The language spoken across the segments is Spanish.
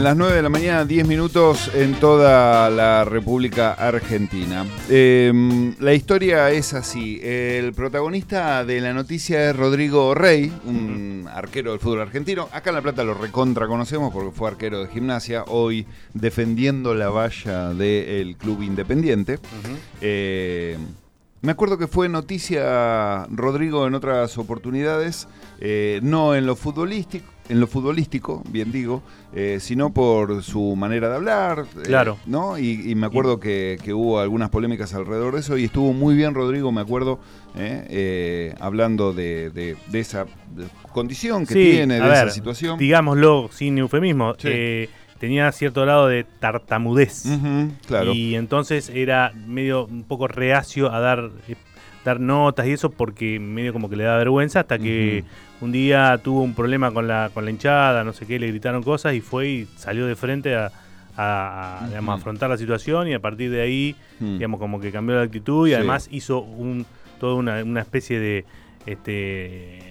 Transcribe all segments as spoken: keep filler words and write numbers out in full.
Bien, las nueve de la mañana, diez minutos en toda la República Argentina. Eh, la historia es así. El protagonista de la noticia es Rodrigo Rey, un arquero del fútbol argentino. Acá en La Plata lo recontra conocemos porque fue arquero de Gimnasia, hoy defendiendo la valla del Club Independiente. Uh-huh. eh, Me acuerdo que fue noticia Rodrigo en otras oportunidades, eh, no en lo futbolístico, en lo futbolístico, bien digo, eh, sino por su manera de hablar, claro. eh, ¿no? Y, y me acuerdo que, que hubo algunas polémicas alrededor de eso y estuvo muy bien Rodrigo, me acuerdo, eh, eh, hablando de, de, de esa condición que sí, tiene, de ver, esa situación. Digámoslo sin eufemismo. Sí. Eh, tenía cierto grado de tartamudez. Uh-huh, claro. Y entonces era medio un poco reacio a dar, eh, dar notas y eso porque medio como que le da vergüenza hasta que uh-huh. un día tuvo un problema con la con la hinchada, no sé qué, le gritaron cosas y fue y salió de frente a, a, a uh-huh. digamos, afrontar la situación y a partir de ahí uh-huh. digamos como que cambió la actitud y sí. además hizo un toda una, una especie de este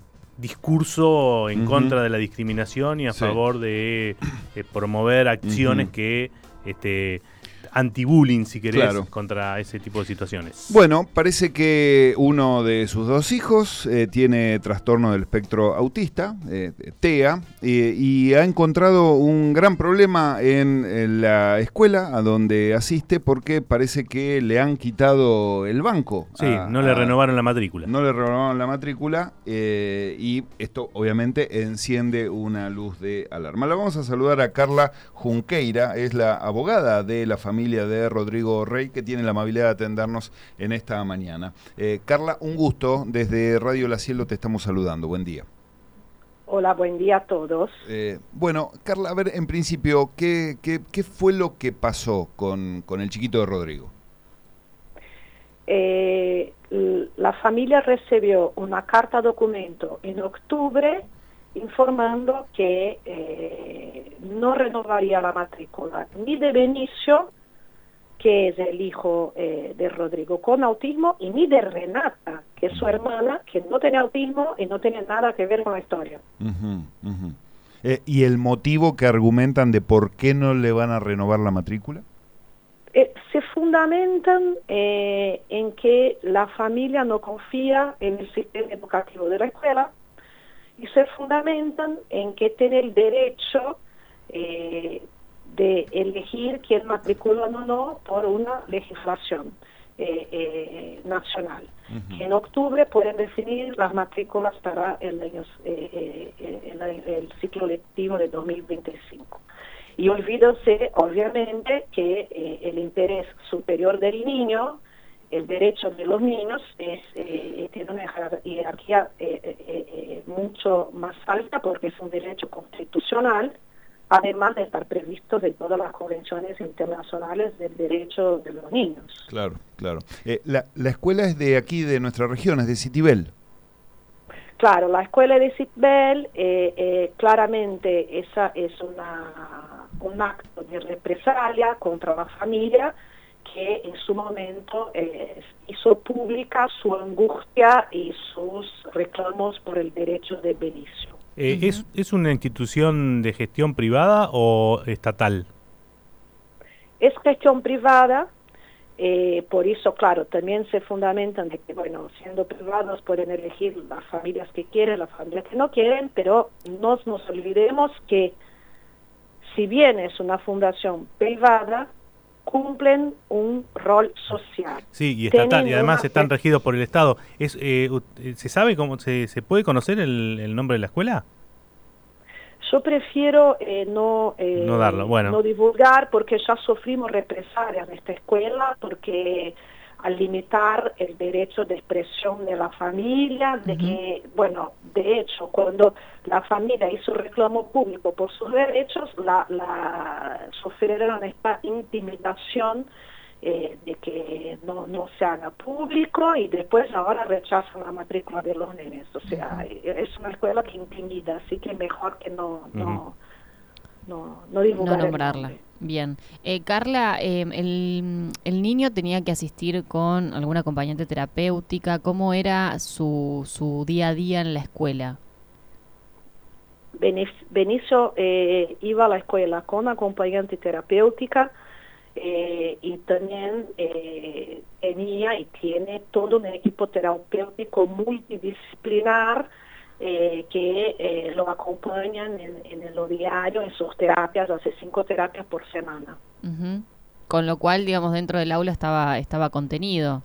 discurso en uh-huh. contra de la discriminación y a sí. favor de eh, promover acciones uh-huh. que este anti-bullying, si querés, claro. contra ese tipo de situaciones. Bueno, parece que uno de sus dos hijos eh, tiene trastorno del espectro autista, eh, TEA, eh, y ha encontrado un gran problema en, en la escuela a donde asiste porque parece que le han quitado el banco. Sí, a, no le a, renovaron la matrícula. No le renovaron la matrícula eh, y esto obviamente enciende una luz de alarma. La vamos a saludar a Carla Junqueira, es la abogada de la familia de Rodrigo Rey, que tiene la amabilidad de atendernos en esta mañana. Eh, Carla, un gusto. Desde Radio La Cielo te estamos saludando. Buen día. Hola, buen día a todos. Eh, bueno, Carla, a ver, en principio, ¿qué, qué, qué fue lo que pasó con, con el chiquito de Rodrigo? Eh, la familia recibió una carta documento en octubre informando que eh, no renovaría la matrícula ni de Benicio, que es el hijo eh, de Rodrigo con autismo, y ni de Renata, que es su hermana, que no tiene autismo y no tiene nada que ver con la historia. Uh-huh, uh-huh. Eh, ¿Y el motivo que argumentan de por qué no le van a renovar la matrícula? Eh, se fundamentan eh, en que la familia no confía en el sistema educativo de la escuela y se fundamentan en que tiene el derecho eh, de elegir quién matricula o no por una legislación eh, eh, nacional. Uh-huh. Que en octubre pueden definir las matrículas para el, año, eh, eh, el, el ciclo lectivo de dos mil veinticinco. Y olvídense, obviamente, que eh, el interés superior del niño, el derecho de los niños, es eh, tiene una jerarquía eh, eh, eh, mucho más alta porque es un derecho constitucional, además de estar previsto de todas las convenciones internacionales del derecho de los niños. Claro, claro. Eh, la, la escuela es de aquí, de nuestra región, es de Citibel. Claro, la escuela de Citibel, eh, eh, claramente esa es una, un acto de represalia contra la familia que en su momento eh, hizo pública su angustia y sus reclamos por el derecho de Benicio. Eh, uh-huh. ¿es, ¿Es una institución de gestión privada o estatal? Es gestión privada, eh, por eso, claro, también se fundamentan de que, bueno, siendo privados pueden elegir las familias que quieren, las familias que no quieren, pero no nos olvidemos que si bien es una fundación privada, cumplen un rol social. Sí, y estatal, y además están regidos por el Estado. Es, eh, ¿Se sabe cómo se, se puede conocer el, el nombre de la escuela? Yo prefiero eh, no, eh, no darlo, bueno. no divulgar porque ya sufrimos represalias en esta escuela, porque al limitar el derecho de expresión de la familia, de uh-huh. que, bueno, de hecho, cuando la familia hizo reclamo público por sus derechos, la, la sufrieron esta intimidación eh, de que no, no se haga público y después ahora rechazan la matrícula de los nenes. O sea, uh-huh. es una escuela que intimida, así que mejor que no, no, uh-huh. no, no divulgar. No nombrarla. Bien. Eh, Carla, eh, el, el niño tenía que asistir con alguna acompañante terapéutica. ¿Cómo era su, su día a día en la escuela? Benicio eh, iba a la escuela con acompañante terapéutica eh, y también eh, tenía y tiene todo un equipo terapéutico multidisciplinar eh, que eh, lo acompañan en, en lo diario, en sus terapias, hace cinco terapias por semana. Uh-huh. Con lo cual, digamos, dentro del aula estaba, estaba contenido.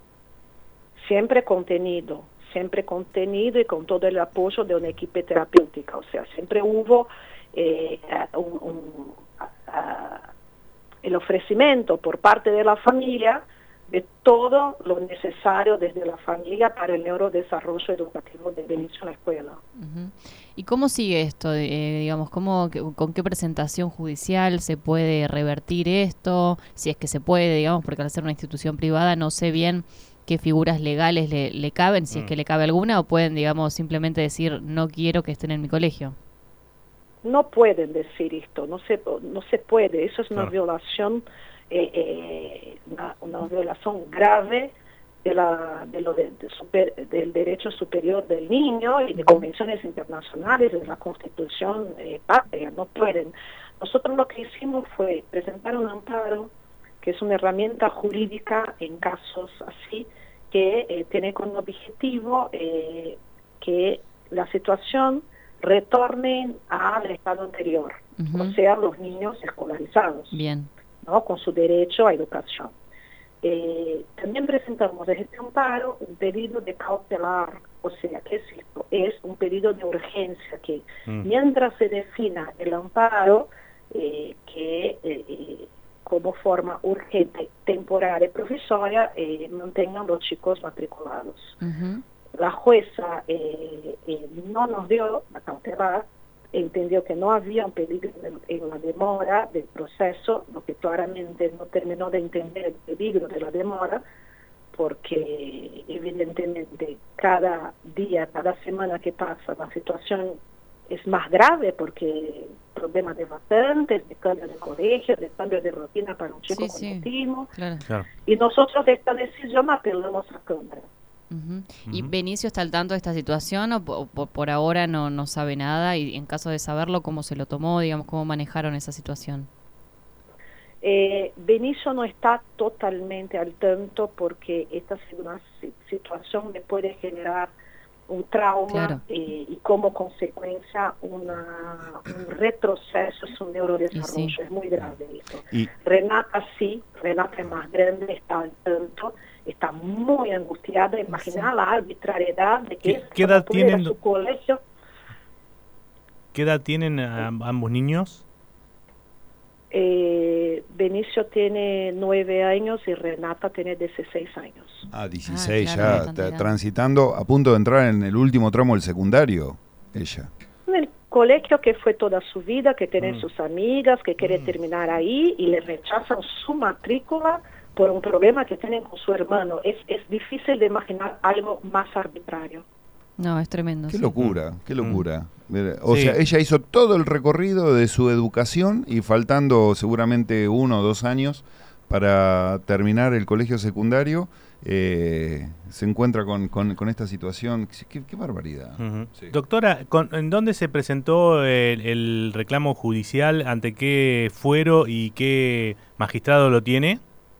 Siempre contenido, siempre contenido y con todo el apoyo de una equipo terapéutica. O sea, siempre hubo eh, un, un, uh, el ofrecimiento por parte de la familia de todo lo necesario desde la familia para el neurodesarrollo educativo de Benicio en la escuela. Uh-huh. ¿Y cómo sigue esto? Eh, digamos, ¿cómo, ¿con qué presentación judicial se puede revertir esto? Si es que se puede, digamos, porque al ser una institución privada no sé bien qué figuras legales le, le caben, si mm. es que le cabe alguna, o pueden, digamos, simplemente decir no quiero que estén en mi colegio. No pueden decir esto, no se, no se puede, eso es una claro. violación Eh, eh, una, una violación grave de la, de lo de, de super, del derecho superior del niño y de convenciones internacionales, de la Constitución eh, patria, no pueden. Nosotros lo que hicimos fue presentar un amparo, que es una herramienta jurídica en casos así, que eh, tiene como objetivo eh, que la situación retorne al estado anterior, uh-huh. o sea, los niños escolarizados. Bien. ¿no? Con su derecho a educación. Eh, también presentamos desde este amparo un pedido de cautelar, o sea, ¿qué es esto? Es un pedido de urgencia que mm. mientras se defina el amparo, eh, que eh, como forma urgente, temporal y provisoria, eh, mantengan los chicos matriculados. Uh-huh. La jueza eh, eh, no nos dio la cautelar, entendió que no había un peligro en la demora del proceso, lo que claramente no terminó de entender el peligro de la demora, porque evidentemente cada día, cada semana que pasa, la situación es más grave, porque problemas de vacantes, de cambio de colegio, de cambio de rutina para un chico sí, con autismo, sí, claro. Claro. Y nosotros de esta decisión apelamos a Cámara. Uh-huh. ¿Y Benicio está al tanto de esta situación o por, por, por ahora no, no sabe nada? Y en caso de saberlo, ¿cómo se lo tomó? Digamos, ¿cómo manejaron esa situación? Eh, Benicio no está totalmente al tanto porque esta es una situación que puede generar un trauma claro. eh, y como consecuencia una, un retroceso en su neurodesarrollo. Sí. Es muy grave eso. ¿Y? Renata sí, Renata es más grande, está al tanto, está muy angustiada. Imagina sí. la arbitrariedad de que ¿Qué, ¿qué edad tienen su colegio. ¿Qué edad tienen a, ambos niños? Eh, Benicio tiene nueve años y Renata tiene dieciséis años. Ah, dieciséis ah, claro, ya, está transitando, a punto de entrar en el último tramo del secundario, ella. En el colegio que fue toda su vida, que tiene mm. sus amigas, que quiere mm. terminar ahí y le rechazan su matrícula por un problema que tienen con su hermano. Es, es difícil de imaginar algo más arbitrario. No, es tremendo. Qué sí. locura, qué locura. O sí. sea, ella hizo todo el recorrido de su educación y faltando seguramente uno o dos años para terminar el colegio secundario, eh, se encuentra con, con, con esta situación. Qué, qué barbaridad. Uh-huh. Sí. Doctora, ¿con, ¿en dónde se presentó el, el reclamo judicial? ¿Ante qué fuero y qué magistrado lo tiene?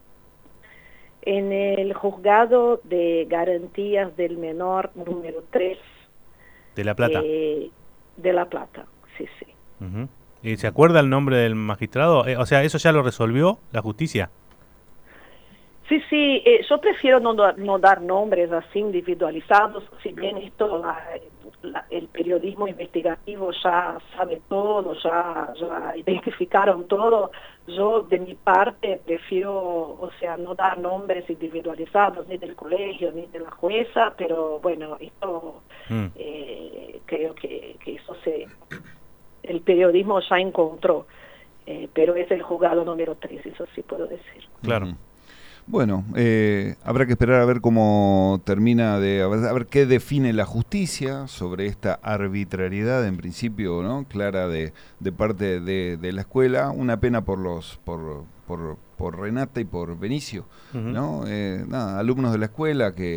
En el juzgado de garantías del menor número tres. ¿De La Plata? Eh, de La Plata, sí, sí. Uh-huh. ¿Y se acuerda el nombre del magistrado? Eh, o sea, ¿eso ya lo resolvió la justicia? Sí, sí, eh, yo prefiero no, no dar nombres así individualizados, si bien esto, la, la, el periodismo investigativo ya sabe todo, ya, ya identificaron todo. Yo de mi parte prefiero, o sea, no dar nombres individualizados ni del colegio ni de la jueza, pero bueno, esto mm. eh, creo que, que eso se, el periodismo ya encontró, eh, pero es el juzgado número tres, eso sí puedo decir. Claro. Bueno, eh, habrá que esperar a ver cómo termina de, a ver, a ver qué define la justicia sobre esta arbitrariedad, en principio, ¿no? Clara de, de parte de, de la escuela. Una pena por los, por, por, por Renata y por Benicio, uh-huh. ¿no? Eh, nada, alumnos de la escuela que,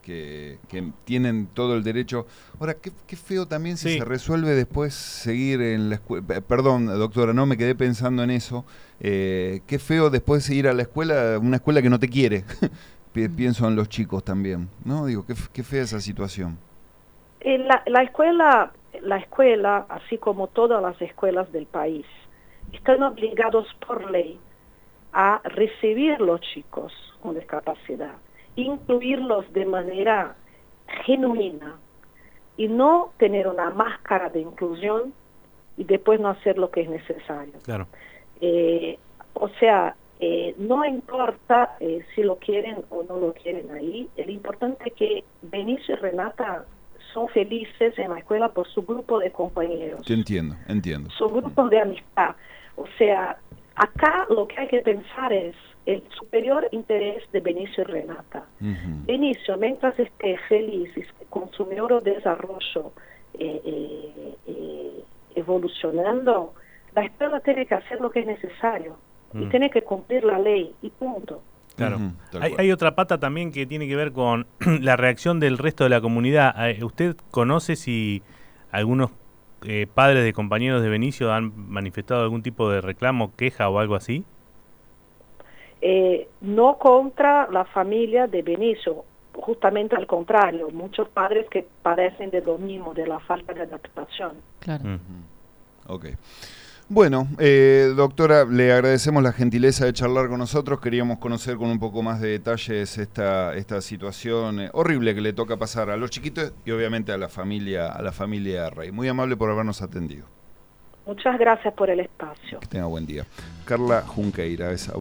que, que tienen todo el derecho. Ahora, qué, qué feo también si Sí. se resuelve después seguir en la escuela. Perdón, doctora, no me quedé pensando en eso. Eh, qué feo después ir a la escuela, una escuela que no te quiere. Pienso en los chicos también, ¿no? Digo, qué, qué fea esa situación. En la, la escuela, la escuela, así como todas las escuelas del país, están obligados por ley a recibir los chicos con discapacidad, incluirlos de manera genuina y no tener una máscara de inclusión y después no hacer lo que es necesario. Claro. Eh, o sea, eh, no importa eh, si lo quieren o no lo quieren ahí, el importante es que Benicio y Renata son felices en la escuela por su grupo de compañeros. Te entiendo, entiendo. Su grupo de amistad. O sea, acá lo que hay que pensar es el superior interés de Benicio y Renata. Uh-huh. Benicio, mientras esté feliz con su neurodesarrollo eh, eh, eh, evolucionando, la escuela tiene que hacer lo que es necesario mm. y tiene que cumplir la ley y punto. Claro. Uh-huh, hay, hay otra pata también que tiene que ver con la reacción del resto de la comunidad. ¿Usted conoce si algunos eh, padres de compañeros de Benicio han manifestado algún tipo de reclamo, queja o algo así? Eh, no contra la familia de Benicio, justamente al contrario, muchos padres que padecen de lo mismo, de la falta de adaptación. Claro. Uh-huh. Ok. Bueno, eh, doctora, le agradecemos la gentileza de charlar con nosotros. Queríamos conocer con un poco más de detalles esta, esta situación eh, horrible que le toca pasar a los chiquitos y obviamente a la familia, a la familia Rey. Muy amable por habernos atendido. Muchas gracias por el espacio. Que tenga buen día. Carla Junqueira es